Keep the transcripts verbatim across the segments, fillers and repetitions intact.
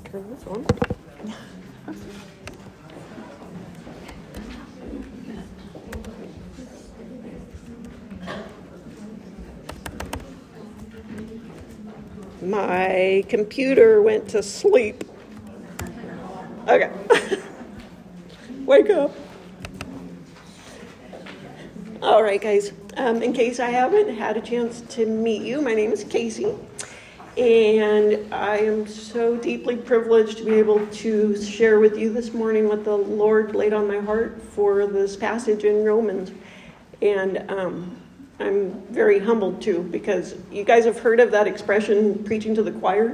turn this on. My computer went to sleep. Okay. Wake up. All right, guys. Um, in case I haven't had a chance to meet you, my name is Casey. And I am so deeply privileged to be able to share with you this morning what the Lord laid on my heart for this passage in Romans. And um, I'm very humbled, too, because you guys have heard of that expression, preaching to the choir?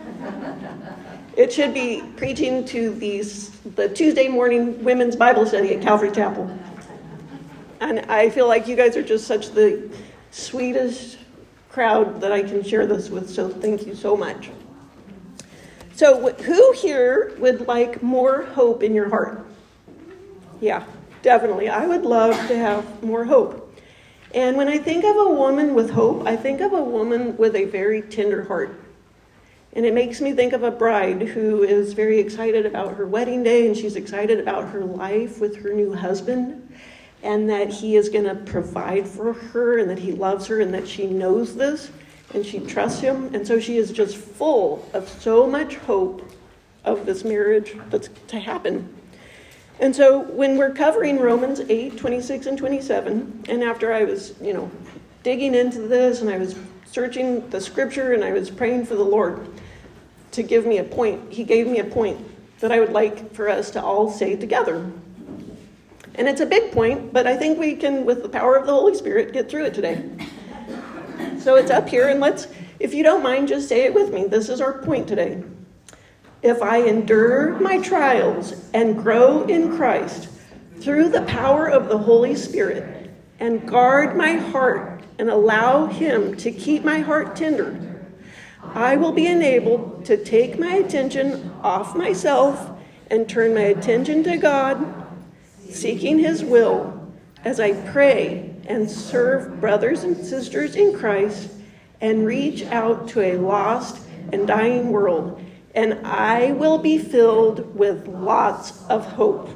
It should be preaching to these, the Tuesday morning women's Bible study at Calvary Chapel. And I feel like you guys are just such the sweetest crowd that I can share this with, so thank you so much. So who here would like more hope in your heart? Yeah, definitely. I would love to have more hope. And when I think of a woman with hope, I think of a woman with a very tender heart. And it makes me think of a bride who is very excited about her wedding day, and she's excited about her life with her new husband, and that he is going to provide for her, and that he loves her, and that she knows this, and she trusts him. And so she is just full of so much hope of this marriage that's to happen. And so when we're covering Romans eight, twenty-six and twenty-seven, and after I was, you know, digging into this, and I was searching the scripture, and I was praying for the Lord to give me a point, he gave me a point that I would like for us to all say together. And it's a big point, but I think we can, with the power of the Holy Spirit, get through it today. So it's up here, and let's, if you don't mind, just say it with me. This is our point today. If I endure my trials and grow in Christ through the power of the Holy Spirit and guard my heart and allow him to keep my heart tender, I will be enabled to take my attention off myself and turn my attention to God, seeking his will as I pray and serve brothers and sisters in Christ and reach out to a lost and dying world. And I will be filled with lots of hope.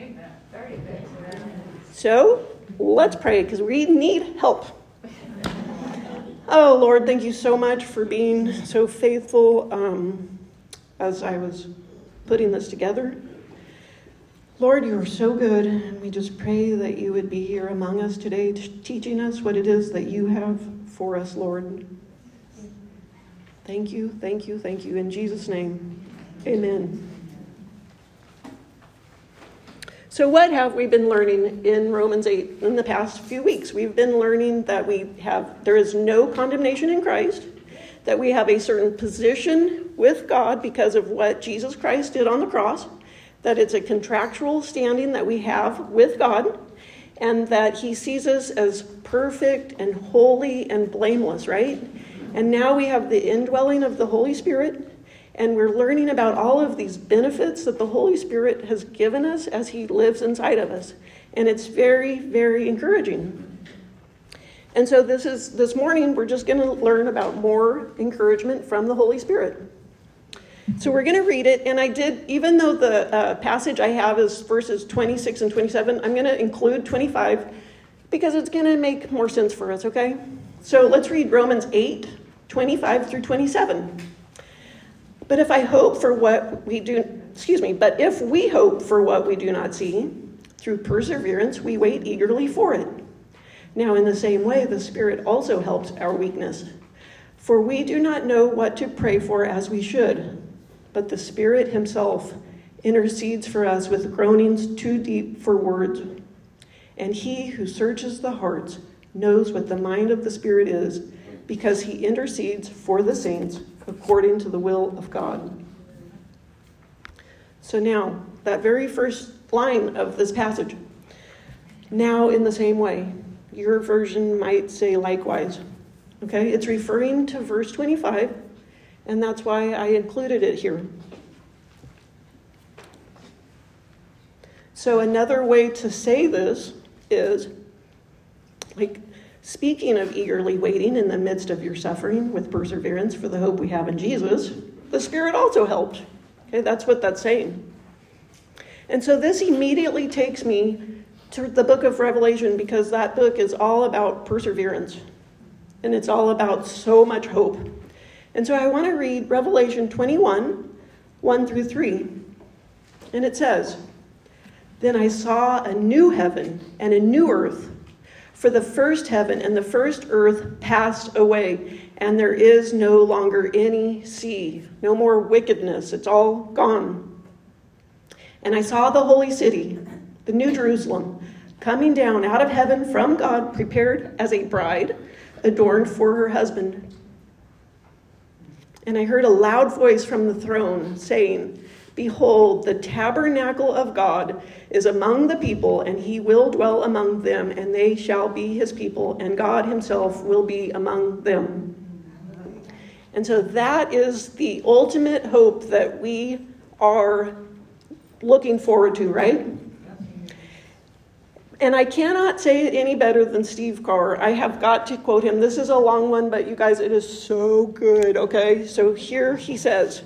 So let's pray, because we need help. Oh, Lord, thank you so much for being so faithful um, as I was putting this together. Lord, you are so good, and we just pray that you would be here among us today, t- teaching us what it is that you have for us, Lord. Thank you, thank you, thank you. In Jesus' name, amen. So what have we been learning in Romans eight in the past few weeks? We've been learning that we have, there is no condemnation in Christ, that we have a certain position with God because of what Jesus Christ did on the cross, that it's a contractual standing that we have with God, and that he sees us as perfect and holy and blameless, right? And now we have the indwelling of the Holy Spirit, and we're learning about all of these benefits that the Holy Spirit has given us as he lives inside of us. And it's very, very encouraging. And so this is this morning, we're just going to learn about more encouragement from the Holy Spirit. So we're going to read it, and I did, even though the uh, passage I have is verses twenty-six and twenty-seven, I'm going to include twenty-five because it's going to make more sense for us, okay? So let's read Romans eight, twenty-five through twenty-seven. But if I hope for what we do, excuse me, but if we hope for what we do not see, through perseverance we wait eagerly for it. Now in the same way, the Spirit also helps our weakness. For we do not know what to pray for as we should, but the Spirit himself intercedes for us with groanings too deep for words. And he who searches the hearts knows what the mind of the Spirit is, because he intercedes for the saints according to the will of God. So now, that very first line of this passage, now in the same way, your version might say likewise. Okay, it's referring to verse twenty-five, and that's why I included it here. So another way to say this is, like, speaking of eagerly waiting in the midst of your suffering with perseverance for the hope we have in Jesus, the Spirit also helped. Okay, that's what that's saying. And so this immediately takes me to the book of Revelation, because that book is all about perseverance. And it's all about so much hope. And so I want to read Revelation twenty-one, one through three. And it says, "Then I saw a new heaven and a new earth, for the first heaven and the first earth passed away, and there is no longer any sea, no more wickedness. It's all gone. And I saw the holy city, the New Jerusalem, coming down out of heaven from God, prepared as a bride, adorned for her husband. And I heard a loud voice from the throne saying, 'Behold, the tabernacle of God is among the people, and he will dwell among them, and they shall be his people, and God himself will be among them.'" And so that is the ultimate hope that we are looking forward to, right? And I cannot say it any better than Steve Carr. I have got to quote him. This is a long one, but you guys, it is so good, okay? So here he says,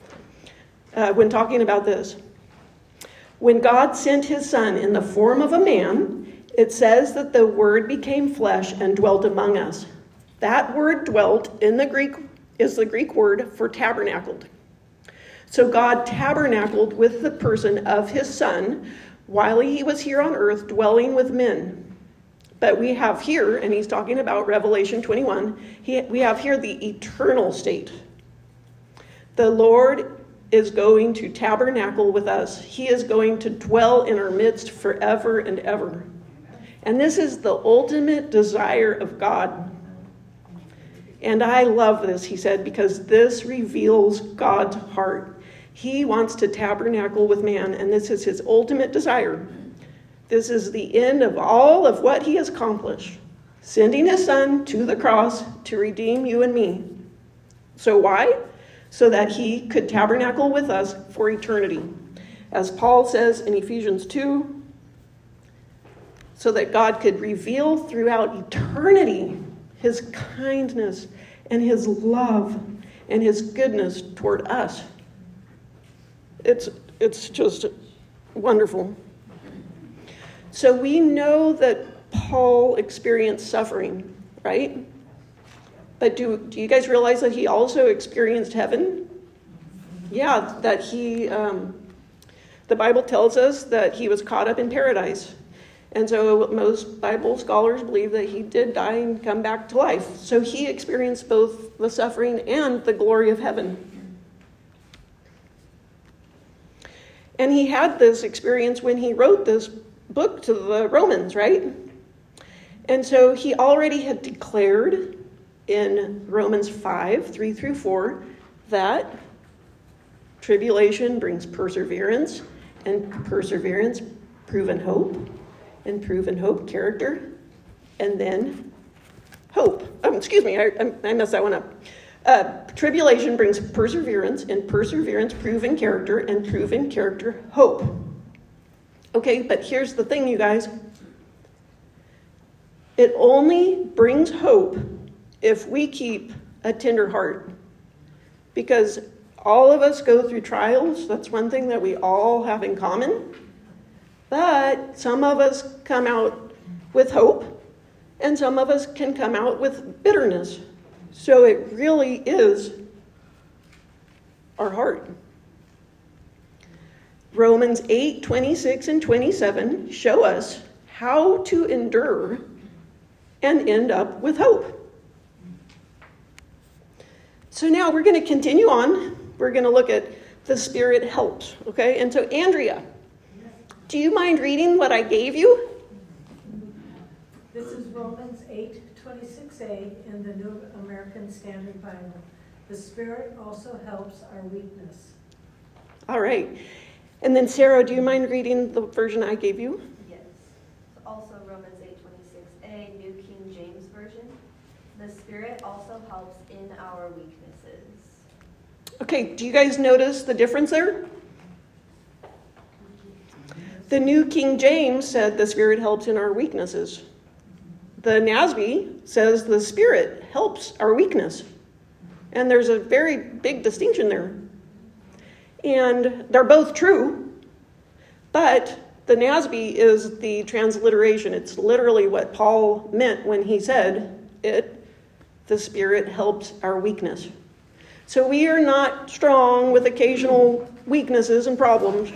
uh, when talking about this, "When God sent his son in the form of a man, it says that the word became flesh and dwelt among us. That word dwelt in the Greek is the Greek word for tabernacled. So God tabernacled with the person of his son while he was here on earth, dwelling with men. But we have here," and he's talking about Revelation twenty-one, he, we have here the eternal state. "The Lord is going to tabernacle with us. He is going to dwell in our midst forever and ever." And this is the ultimate desire of God. And I love this, he said, because this reveals God's heart. He wants to tabernacle with man, and this is his ultimate desire. This is the end of all of what he has accomplished, sending his son to the cross to redeem you and me. So why? So that he could tabernacle with us for eternity. As Paul says in Ephesians two, so that God could reveal throughout eternity his kindness and his love and his goodness toward us. It's, it's just wonderful. So we know that Paul experienced suffering, right? But do, do you guys realize that he also experienced heaven? Yeah, that he, um, the Bible tells us that he was caught up in paradise. And so most Bible scholars believe that he did die and come back to life. So he experienced both the suffering and the glory of heaven. And he had this experience when he wrote this book to the Romans, right? And so he already had declared in Romans five, three through four, that tribulation brings perseverance, and perseverance, proven hope, and proven hope, character, and then hope. Um, excuse me, I, I messed that one up. Uh, tribulation brings perseverance, and perseverance, proven character, and proven character, hope. Okay, but here's the thing, you guys. It only brings hope if we keep a tender heart. Because all of us go through trials. That's one thing that we all have in common. But some of us come out with hope, and some of us can come out with bitterness. So it really is our heart. Romans eight, twenty-six and twenty-seven show us how to endure and end up with hope. So now we're going to continue on. We're going to look at the Spirit helps, okay? And so Andrea, do you mind reading what I gave you? This is Romans eight, twenty-six a in the New American Standard Bible. The Spirit also helps our weakness. All right. And then Sarah, do you mind reading the version I gave you? Yes. Also Romans eight, twenty-six a, New King James Version. The Spirit also helps in our weaknesses. Okay, do you guys notice the difference there? The New King James said the Spirit helps in our weaknesses. The N A S B says the Spirit helps our weakness. And there's a very big distinction there. And they're both true, but the N A S B is the transliteration. It's literally what Paul meant when he said it. The Spirit helps our weakness. So we are not strong with occasional weaknesses and problems.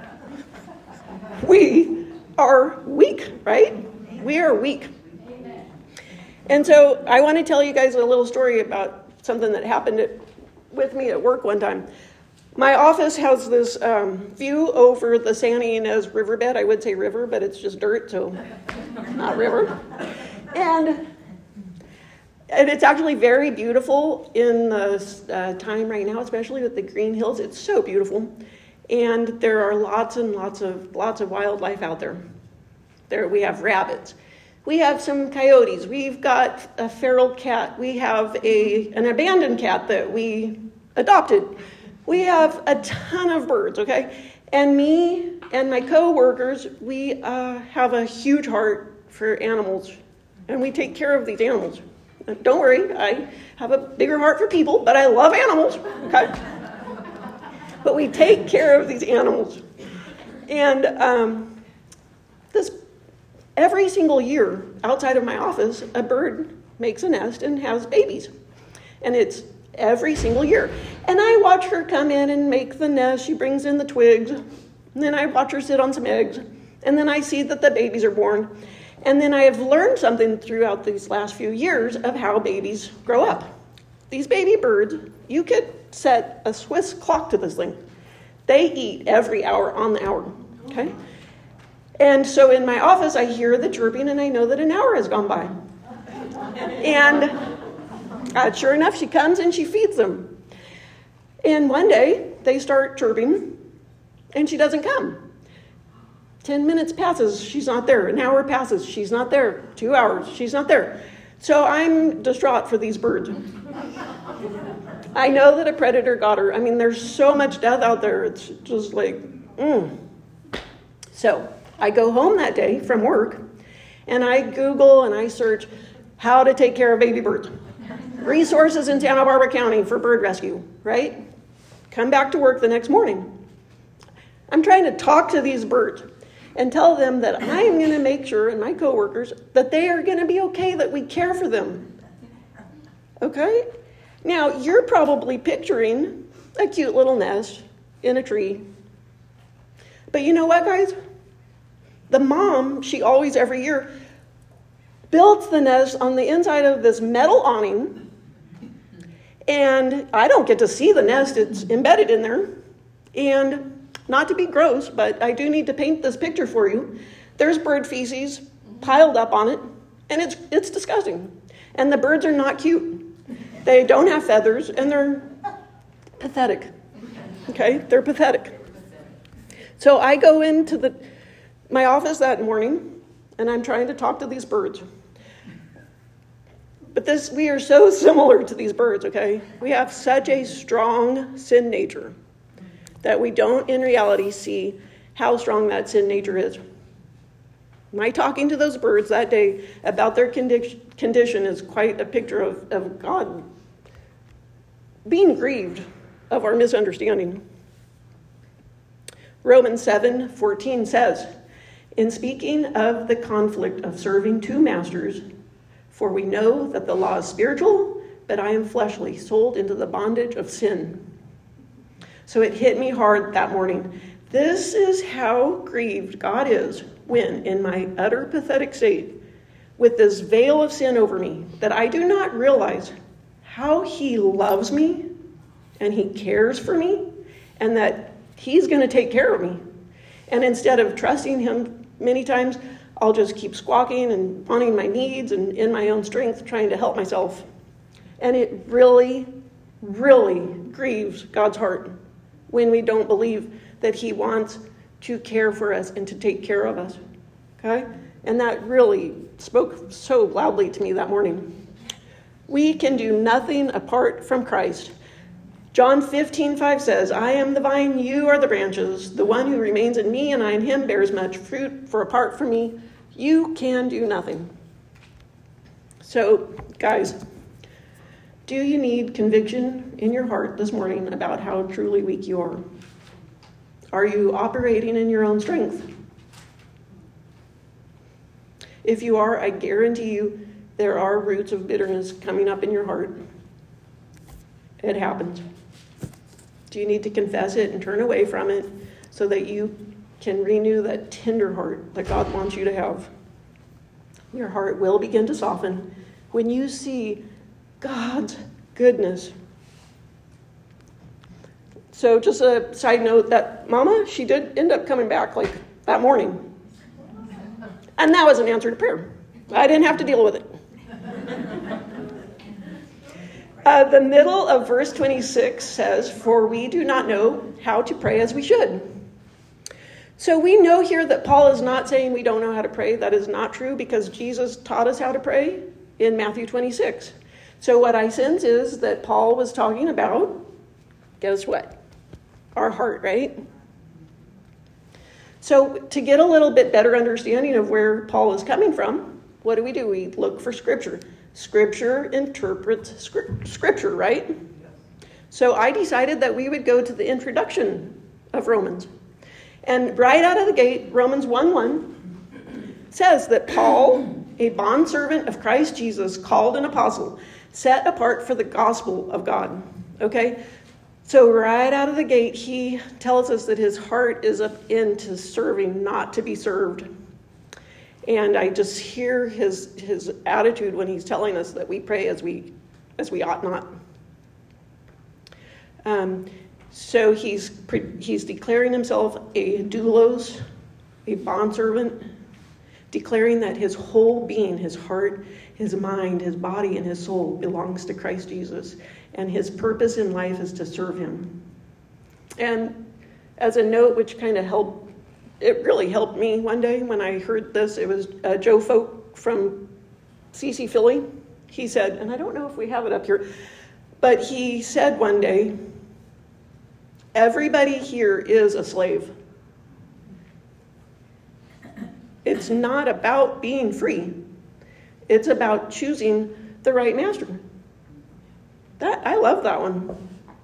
We are weak, right? We are weak. And so I want to tell you guys a little story about something that happened at, with me at work one time. My office has this um, view over the Santa Ynez riverbed. I would say river, but it's just dirt, so not river. And, and it's actually very beautiful in the uh, time right now, especially with the green hills. It's so beautiful. And there are lots and lots of lots of wildlife out there. There we have rabbits. We have some coyotes. We've got a feral cat. We have a an abandoned cat that we adopted. We have a ton of birds, okay? And me and my co-workers, we uh, have a huge heart for animals. And we take care of these animals. Don't worry, I have a bigger heart for people, but I love animals, okay? But we take care of these animals. And um, this every single year outside of my office, a bird makes a nest and has babies. And it's every single year. And I watch her come in and make the nest. She brings in the twigs. And then I watch her sit on some eggs. And then I see that the babies are born. And then I have learned something throughout these last few years of how babies grow up. These baby birds, you could set a Swiss clock to this thing. They eat every hour on the hour, okay? And so in my office, I hear the chirping, and I know that an hour has gone by. And uh, sure enough, she comes and she feeds them. And one day, they start chirping, and she doesn't come. Ten minutes passes, she's not there. An hour passes, she's not there. Two hours, she's not there. So I'm distraught for these birds. I know that a predator got her. I mean, there's so much death out there. It's just like, mm. So I go home that day from work, and I Google and I search how to take care of baby birds. Resources in Santa Barbara County for bird rescue, right? Come back to work the next morning. I'm trying to talk to these birds and tell them that I'm going to make sure, and my coworkers, that they are going to be okay, that we care for them. Okay? Now, you're probably picturing a cute little nest in a tree. But you know what, guys? The mom, she always, every year, builds the nest on the inside of this metal awning. And I don't get to see the nest. It's embedded in there. And not to be gross, but I do need to paint this picture for you. There's bird feces piled up on it, and it's it's disgusting. And the birds are not cute. They don't have feathers, and they're pathetic. Okay? They're pathetic. So I go into the my office that morning, and I'm trying to talk to these birds. But this, we are so similar to these birds, okay? We have such a strong sin nature that we don't in reality see how strong that sin nature is. My talking to those birds that day about their condi- condition is quite a picture of, of God being grieved of our misunderstanding. Romans seven fourteen says, in speaking of the conflict of serving two masters, for we know that the law is spiritual, but I am fleshly, sold into the bondage of sin. So it hit me hard that morning. This is how grieved God is when, in my utter pathetic state, with this veil of sin over me, that I do not realize how he loves me and he cares for me and that he's going to take care of me. And instead of trusting him many times, I'll just keep squawking and wanting my needs and in my own strength trying to help myself. And it really, really grieves God's heart when we don't believe that he wants to care for us and to take care of us. Okay? And that really spoke so loudly to me that morning. We can do nothing apart from Christ. John fifteen five says, I am the vine, you are the branches. The one who remains in me and I in him bears much fruit, for apart from me, you can do nothing. So, guys, do you need conviction in your heart this morning about how truly weak you are? Are you operating in your own strength? If you are, I guarantee you there are roots of bitterness coming up in your heart. It happens. Do you need to confess it and turn away from it so that you can renew that tender heart that God wants you to have? Your heart will begin to soften when you see God's goodness. So just a side note, that mama, she did end up coming back like that morning. And that was an answer to prayer. I didn't have to deal with it. Uh, the middle of verse twenty-six says, "For we do not know how to pray as we should." So we know here that Paul is not saying we don't know how to pray. That is not true, because Jesus taught us how to pray in Matthew twenty-six. So what I sense is that Paul was talking about, guess what? Our heart, right? So to get a little bit better understanding of where Paul is coming from, what do we do? We look for Scripture. Scripture interprets Scripture, right? So I decided that we would go to the introduction of Romans. And right out of the gate, Romans one one says that Paul, a bondservant of Christ Jesus, called an apostle, set apart for the gospel of God. Okay? So right out of the gate, he tells us that his heart is up into serving, not to be served. And I just hear his his attitude when he's telling us that we pray as we as we ought not. Um, so he's he's declaring himself a doulos, a bondservant, declaring that his whole being, his heart, his mind, his body, and his soul belongs to Christ Jesus. And his purpose in life is to serve him. And as a note, which kind of helped, it really helped me one day when I heard this. It was uh, Joe Folk from C C Philly. He said, and I don't know if we have it up here, but he said one day, everybody here is a slave. It's not about being free. It's about choosing the right master. That I love that one.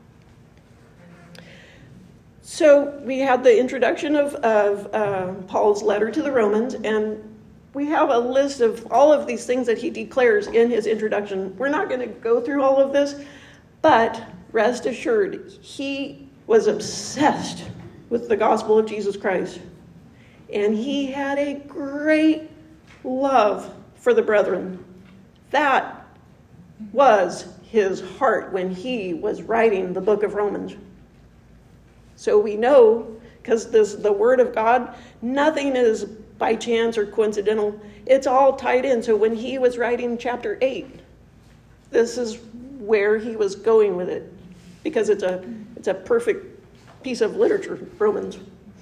So we had the introduction of, of uh, Paul's letter to the Romans, and we have a list of all of these things that he declares in his introduction. We're not going to go through all of this, but rest assured, he was obsessed with the gospel of Jesus Christ. And he had a great love for the brethren. That was his heart when he was writing the book of Romans. So we know, because this the word of God, nothing is by chance or coincidental. It's all tied in. So when he was writing chapter eight, this is where he was going with it, because it's a it's a perfect piece of literature, Romans.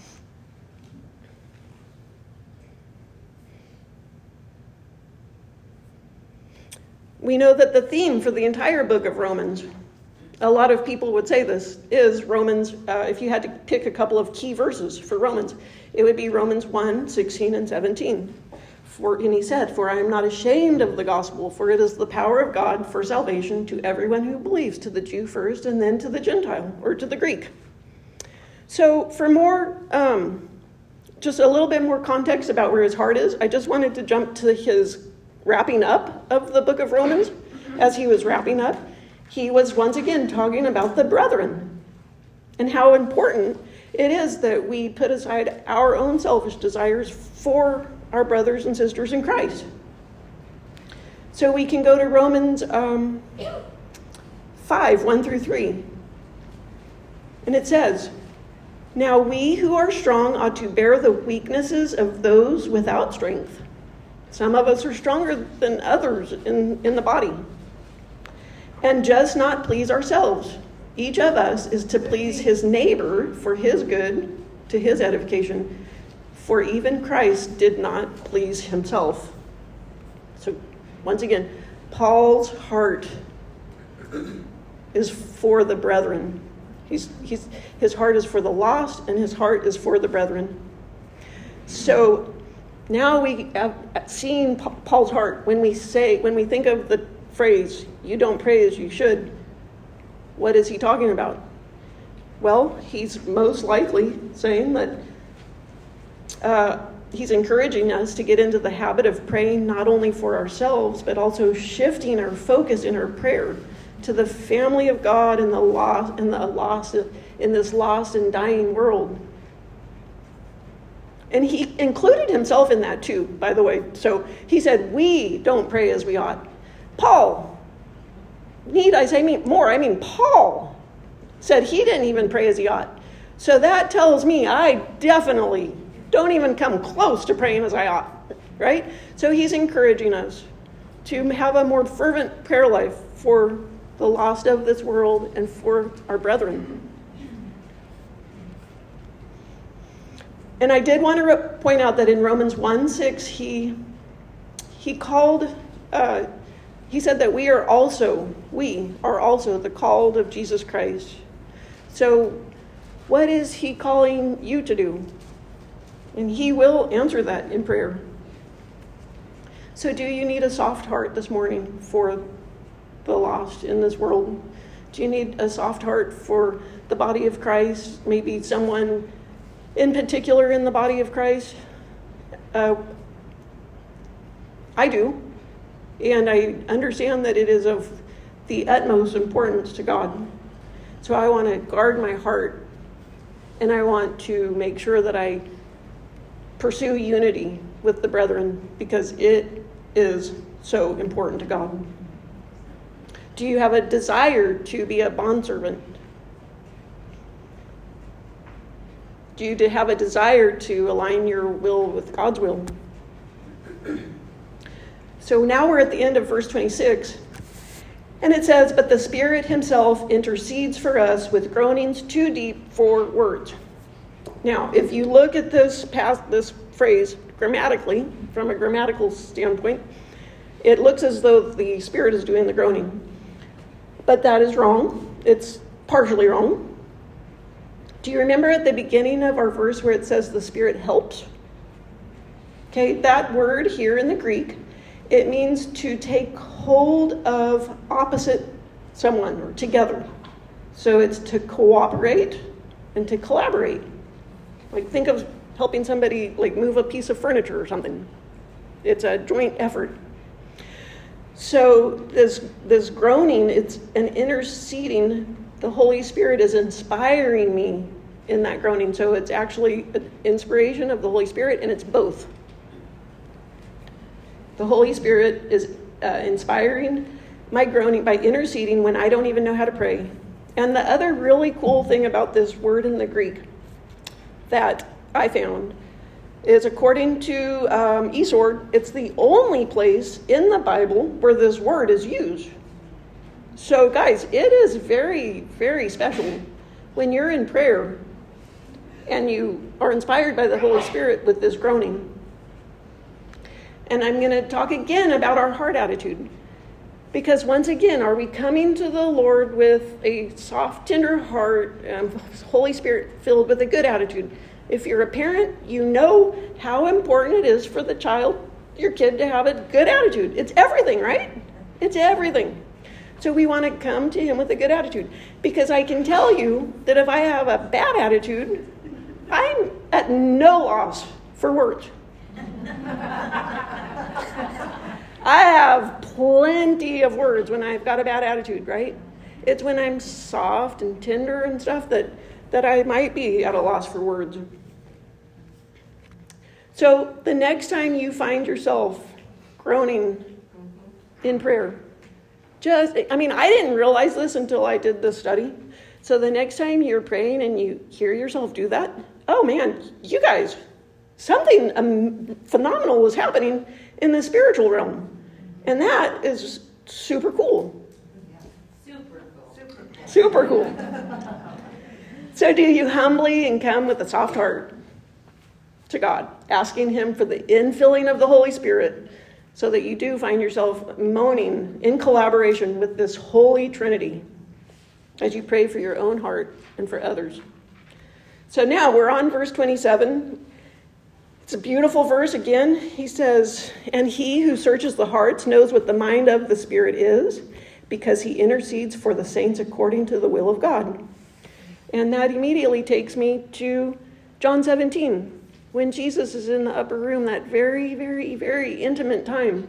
We know that the theme for the entire book of Romans, a lot of people would say this, is Romans, uh, if you had to pick a couple of key verses for Romans, it would be Romans one, sixteen and seventeen. For, and he said, "For I am not ashamed of the gospel, for it is the power of God for salvation to everyone who believes, to the Jew first and then to the Gentile," or to the Greek. So for more, um, just a little bit more context about where his heart is, I just wanted to jump to his wrapping up of the book of Romans. As he was wrapping up, he was once again talking about the brethren and how important it is that we put aside our own selfish desires for our brothers and sisters in Christ. So we can go to Romans um, five, one through three. And it says, "Now we who are strong ought to bear the weaknesses of those without strength." Some of us are stronger than others in, in the body. "And just not please ourselves. Each of us is to please his neighbor for his good, to his edification. For even Christ did not please himself." So once again, Paul's heart is for the brethren. He's, he's, his heart is for the lost, and his heart is for the brethren. So now we have seen Paul's heart. When we say, when we think of the phrase, "You don't pray as you should," what is he talking about? Well, he's most likely saying that uh, he's encouraging us to get into the habit of praying not only for ourselves, but also shifting our focus in our prayer to the family of God and the lost and the lost in this lost and dying world. And he included himself in that too, by the way. So he said, we don't pray as we ought. Paul, need I say more? I mean, Paul said he didn't even pray as he ought. So that tells me I definitely don't even come close to praying as I ought, right? So he's encouraging us to have a more fervent prayer life for the lost of this world and for our brethren. And I did want to re- point out that in Romans one six, he he called, uh, he said that we are also, we are also the called of Jesus Christ. So what is he calling you to do? And he will answer that in prayer. So do you need a soft heart this morning for the lost in this world? Do you need a soft heart for the body of Christ? Maybe someone in particular in the body of Christ? Uh, I do. And I understand that it is of the utmost importance to God. So I want to guard my heart, and I want to make sure that I pursue unity with the brethren, because it is so important to God. Do you have a desire to be a bondservant? Do you have a desire to align your will with God's will? So now we're at the end of verse twenty-six. And it says, but the Spirit himself intercedes for us with groanings too deep for words. Now, if you look at this past this phrase grammatically, from a grammatical standpoint, it looks as though the Spirit is doing the groaning. But that is wrong. It's partially wrong. Do you remember at the beginning of our verse where it says the Spirit helps? Okay, that word here in the Greek, it means to take hold of opposite someone or together. So it's to cooperate and to collaborate. Like think of helping somebody like move a piece of furniture or something. It's a joint effort. So this this groaning, it's an interceding. The Holy Spirit is inspiring me in that groaning. So it's actually an inspiration of the Holy Spirit, and it's both. The Holy Spirit is uh, inspiring my groaning by interceding when I don't even know how to pray. And the other really cool thing about this word in the Greek that I found is, according to um, eSword, it's the only place in the Bible where this word is used. So guys, it is very, very special when you're in prayer and you are inspired by the Holy Spirit with this groaning. And I'm going to talk again about our heart attitude. Because once again, are we coming to the Lord with a soft, tender heart, um, Holy Spirit filled with a good attitude? If you're a parent, you know how important it is for the child, your kid, to have a good attitude. It's everything, right? It's everything. So we want to come to him with a good attitude. Because I can tell you that if I have a bad attitude, I'm at no loss for words. I have plenty of words when I've got a bad attitude, right? It's when I'm soft and tender and stuff that, that I might be at a loss for words. So the next time you find yourself groaning in prayer, just, I mean, I didn't realize this until I did this study. So the next time you're praying and you hear yourself do that, oh man, you guys, something um, phenomenal is happening in the spiritual realm. And that is super cool. Super cool. Super cool. Super cool. So do you humbly and come with a soft heart to God, asking him for the infilling of the Holy Spirit so that you do find yourself moaning in collaboration with this Holy Trinity as you pray for your own heart and for others. So now we're on verse twenty-seven. It's a beautiful verse again. He says, and he who searches the hearts knows what the mind of the Spirit is, because he intercedes for the saints according to the will of God. And that immediately takes me to John seventeen, when Jesus is in the upper room, that very, very, very intimate time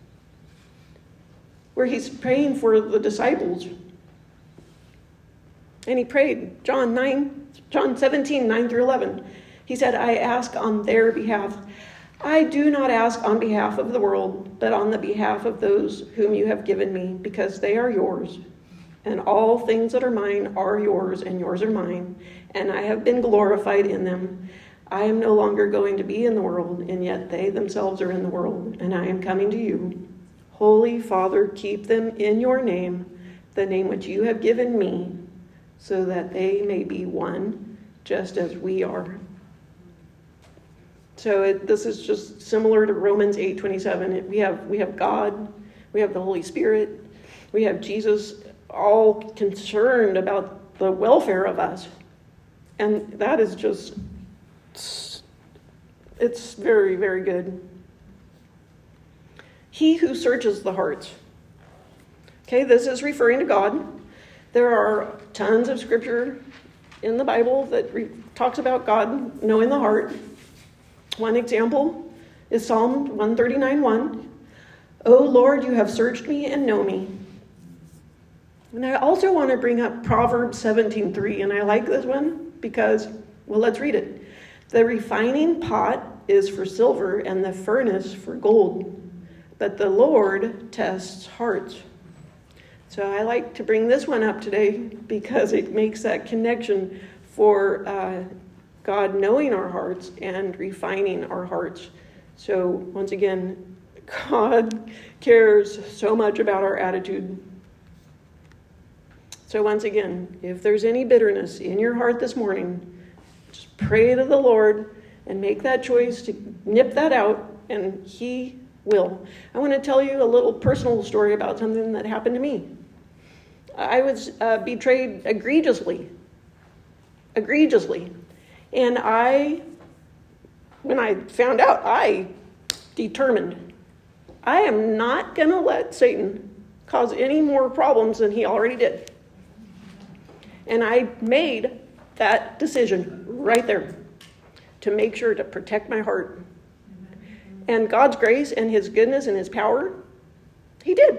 where he's praying for the disciples. And he prayed, John nine, John seventeen, nine through eleven. He said, I ask on their behalf. I do not ask on behalf of the world, but on the behalf of those whom you have given me, because they are yours. And all things that are mine are yours, and yours are mine. And I have been glorified in them. I am no longer going to be in the world, and yet they themselves are in the world, and I am coming to you. Holy Father, keep them in your name, the name which you have given me, so that they may be one, just as we are. So it, this is just similar to Romans eight twenty-seven. It, we have we have God, we have the Holy Spirit, we have Jesus, all concerned about the welfare of us, and that is just it's very, very good. He who searches the hearts. Okay, this is referring to God. There are tons of scripture in the Bible that re- talks about God knowing the heart. One example is Psalm one thirty-nine one. O Lord, you have searched me and know me. And I also want to bring up Proverbs seventeen three, and I like this one because, well, let's read it. The refining pot is for silver and the furnace for gold, but the Lord tests hearts. So I like to bring this one up today because it makes that connection for uh, God knowing our hearts and refining our hearts. So once again, God cares so much about our attitude. So once again, if there's any bitterness in your heart this morning, just pray to the Lord and make that choice to nip that out, and he will. I want to tell you a little personal story about something that happened to me. I was uh, betrayed egregiously, egregiously. And I, when I found out, I determined, I am not going to let Satan cause any more problems than he already did. And I made that decision right there to make sure to protect my heart. And God's grace and his goodness and his power, he did.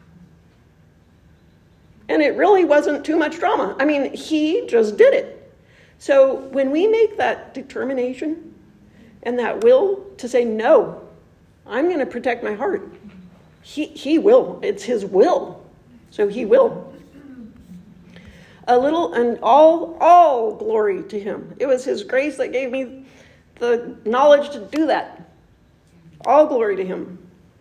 And it really wasn't too much drama. I mean, he just did it. So when we make that determination and that will to say, no, I'm going to protect my heart, he, he will. It's his will. So he will. A little and all, all glory to him. It was his grace that gave me the knowledge to do that. All glory to him.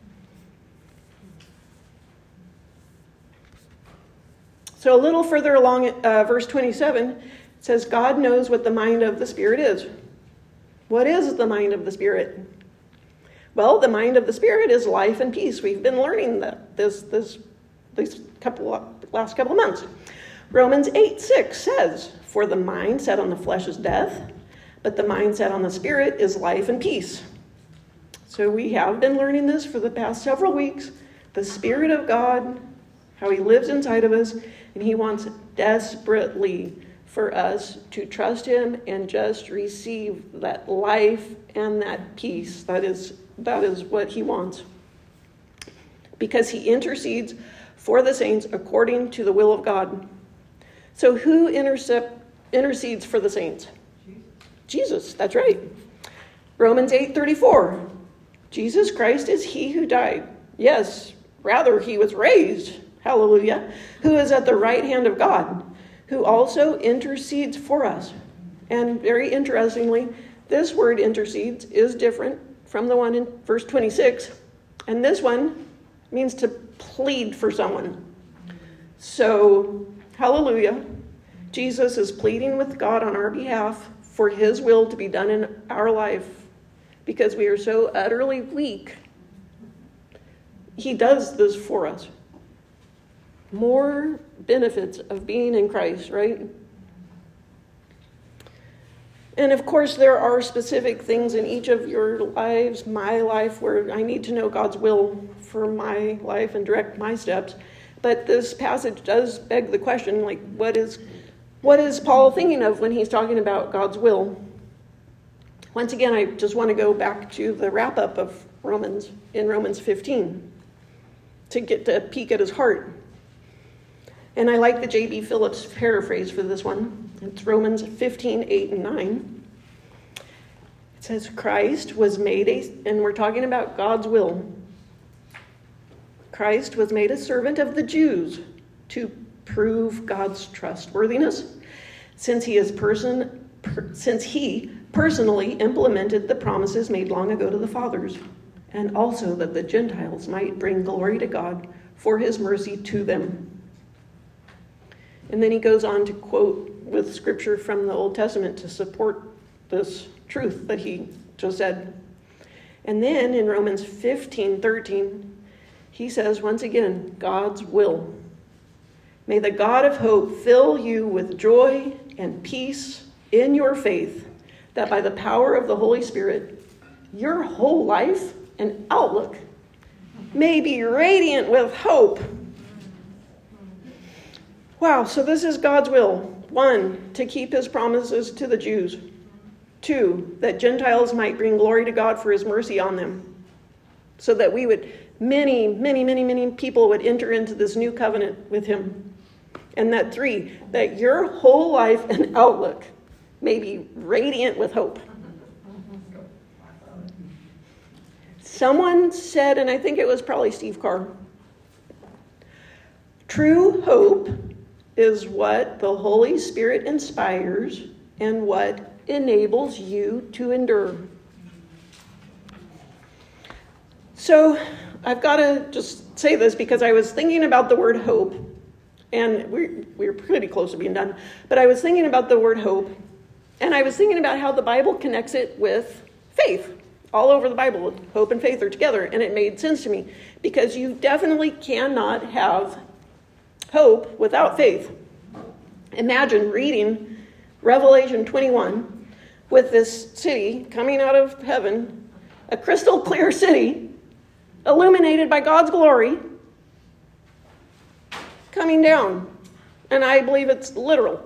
So a little further along at uh, verse twenty-seven, it says, God knows what the mind of the Spirit is. What is the mind of the Spirit? Well, the mind of the Spirit is life and peace. We've been learning that this this these couple last couple of months. Romans eight six says, for the mind set on the flesh is death, but the mind set on the Spirit is life and peace. So we have been learning this for the past several weeks. The Spirit of God, how he lives inside of us, and he wants desperately for us to trust him and just receive that life and that peace. That is, that is what he wants. Because he intercedes for the saints according to the will of God. So who intercept, intercedes for the saints? Jesus. Jesus, that's right. Romans eight thirty-four. Jesus Christ is he who died. Yes, rather he was raised. Hallelujah. Who is at the right hand of God, who also intercedes for us. And very interestingly, this word intercedes is different from the one in verse twenty-six. And this one means to plead for someone. So, hallelujah. Jesus is pleading with God on our behalf for his will to be done in our life because we are so utterly weak. He does this for us. More benefits of being in Christ, right? And of course, there are specific things in each of your lives, my life, where I need to know God's will for my life and direct my steps. But this passage does beg the question, like, what is What is Paul thinking of when he's talking about God's will? Once again, I just want to go back to the wrap-up of Romans in Romans fifteen to get to peek at his heart. And I like the J B Phillips paraphrase for this one. It's Romans fifteen, eight and nine. It says, Christ was made a, and we're talking about God's will. Christ was made a servant of the Jews to prove God's trustworthiness, since he is person, per, since he personally implemented the promises made long ago to the fathers, and also that the Gentiles might bring glory to God for his mercy to them. And then he goes on to quote with scripture from the Old Testament to support this truth that he just said. And then in Romans fifteen, thirteen, he says once again, God's will. May the God of hope fill you with joy and peace in your faith, that by the power of the Holy Spirit, your whole life and outlook may be radiant with hope. Wow, so this is God's will. One, to keep his promises to the Jews. Two, that Gentiles might bring glory to God for his mercy on them. So that we would, many, many, many, many people would enter into this new covenant with him. And that three, that your whole life and outlook may be radiant with hope. Someone said, and I think it was probably Steve Carr, true hope is what the Holy Spirit inspires and what enables you to endure. So I've got to just say this because I was thinking about the word hope, and we're, we're pretty close to being done, but I was thinking about the word hope, and I was thinking about how the Bible connects it with faith. All over the Bible, hope and faith are together, and it made sense to me because you definitely cannot have hope without faith. Imagine reading Revelation twenty-one with this city coming out of heaven, a crystal clear city, illuminated by God's glory, coming down. And I believe it's literal.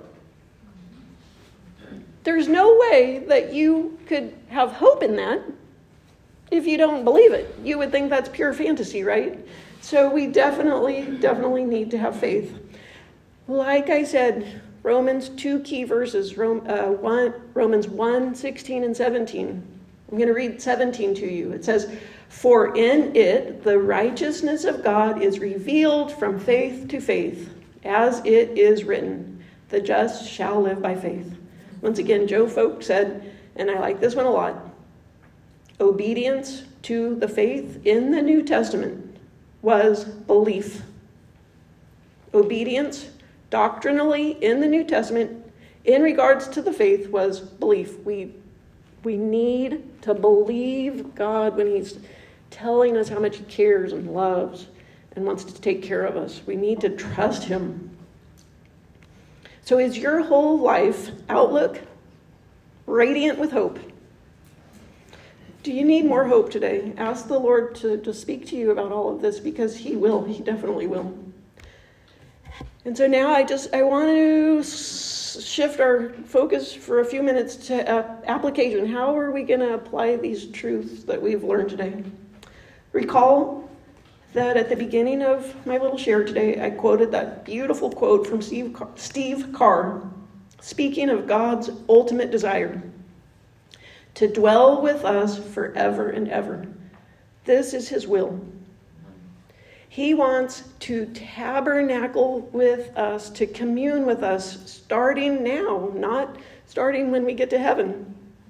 There's no way that you could have hope in that if you don't believe it. You would think that's pure fantasy, right? So we definitely, definitely need to have faith. Like I said, Romans two key verses, Rome, uh, one, Romans one, sixteen and seventeen. I'm going to read seventeen to you. It says, for in it the righteousness of God is revealed from faith to faith, as it is written, the just shall live by faith. Once again, Joe Folk said, and I like this one a lot, obedience to the faith in the New Testament was belief. Obedience doctrinally in the New Testament in regards to the faith was belief. We, we need to believe God when he's telling us how much he cares and loves and wants to take care of us. We need to trust him. So is your whole life outlook radiant with hope? Do you need more hope today? Ask the Lord to, to speak to you about all of this because he will. He definitely will. And so now I just, I want to shift our focus for a few minutes to uh, application. How are we going to apply these truths that we've learned today? Recall that at the beginning of my little share today, I quoted that beautiful quote from Steve Car- Steve Carr, speaking of God's ultimate desire to dwell with us forever and ever. This is his will. He wants to tabernacle with us, to commune with us, starting now, not starting when we get to heaven.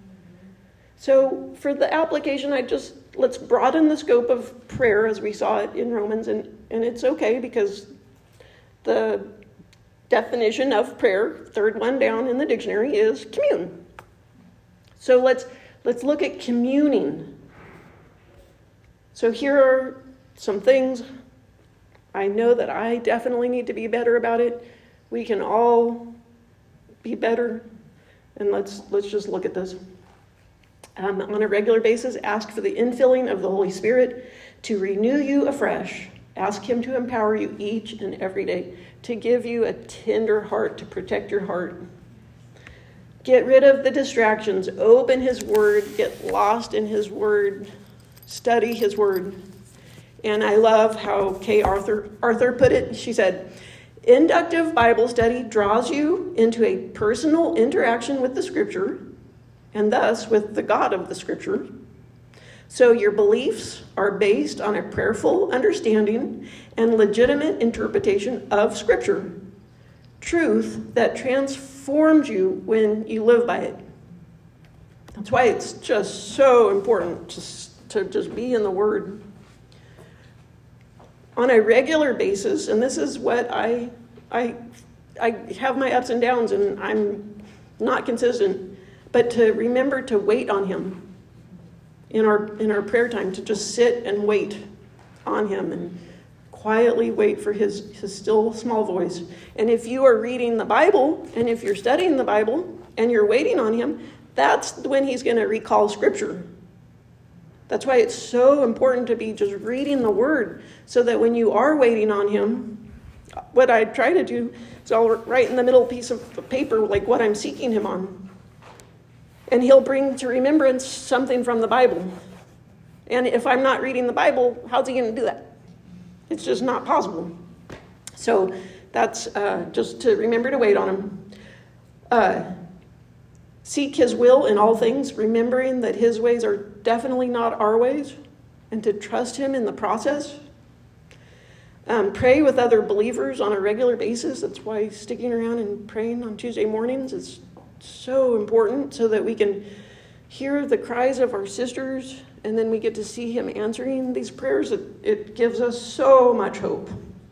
So for the application, I just, let's broaden the scope of prayer as we saw it in Romans, and, and it's okay because the definition of prayer, third one down in the dictionary, is commune. So let's let's look at communing. So here are some things. I know that I definitely need to be better about it. We can all be better. And let's let's just look at this. Um, on a regular basis, ask for the infilling of the Holy Spirit to renew you afresh Ask him to empower you each and every day, to give you a tender heart, to protect your heart. Get rid of the distractions. Open his word. Get lost in his word. Study his word. And I love how Kay Arthur, Arthur put it. She said, inductive Bible study draws you into a personal interaction with the scripture, and thus with the God of the scripture. So your beliefs are based on a prayerful understanding and legitimate interpretation of scripture. Truth that transforms you when you live by it. That's why it's just so important to, to just be in the word. On a regular basis, and this is what I, I, I have my ups and downs, and I'm not consistent, but to remember to wait on him in our in our prayer time, to just sit and wait on him and quietly wait for his, his still small voice. And if you are reading the Bible, and if you're studying the Bible, and you're waiting on him, that's when he's going to recall scripture. That's why it's so important to be just reading the word, so that when you are waiting on him, what I try to do is I'll write in the middle piece of paper like what I'm seeking him on. And he'll bring to remembrance something from the Bible. And if I'm not reading the Bible, how's he going to do that? It's just not possible. So that's uh, just to remember to wait on him. Uh, seek his will in all things, remembering that his ways are definitely not our ways, and to trust him in the process. Um, pray with other believers on a regular basis. That's why sticking around and praying on Tuesday mornings is so important, so that we can hear the cries of our sisters, and then we get to see him answering these prayers. It, it gives us so much hope.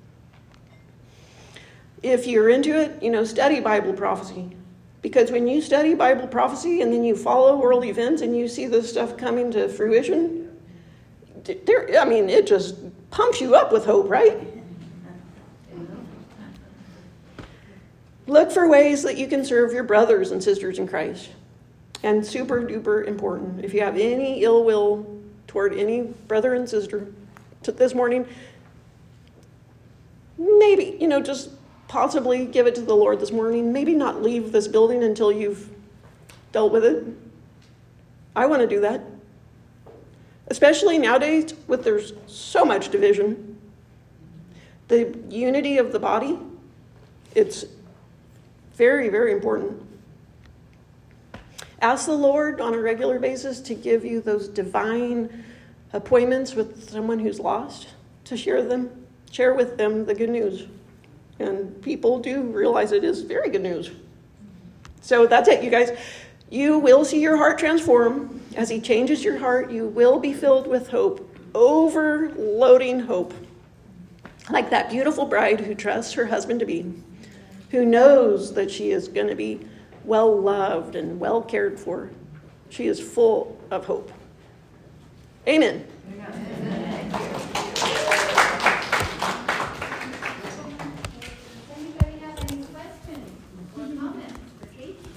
If you're into it, you know, study Bible prophecy. Because when you study Bible prophecy and then you follow world events and you see this stuff coming to fruition, there, I mean, it just pumps you up with hope, right? Look for ways that you can serve your brothers and sisters in Christ. And super duper important, if you have any ill will toward any brother and sister this morning, maybe, you know, just possibly give it to the Lord this morning. Maybe not leave this building until you've dealt with it. I want to do that. Especially nowadays, with there's so much division. The unity of the body, it's very, very important. Ask the Lord on a regular basis to give you those divine appointments with someone who's lost, to share them, share with them the good news. And people do realize it is very good news. So that's it, you guys. You will see your heart transform. As he changes your heart, you will be filled with hope, overloading hope. Like that beautiful bride who trusts her husband to be, who knows that she is going to be well loved and well cared for. She is full of hope. Amen. Amen.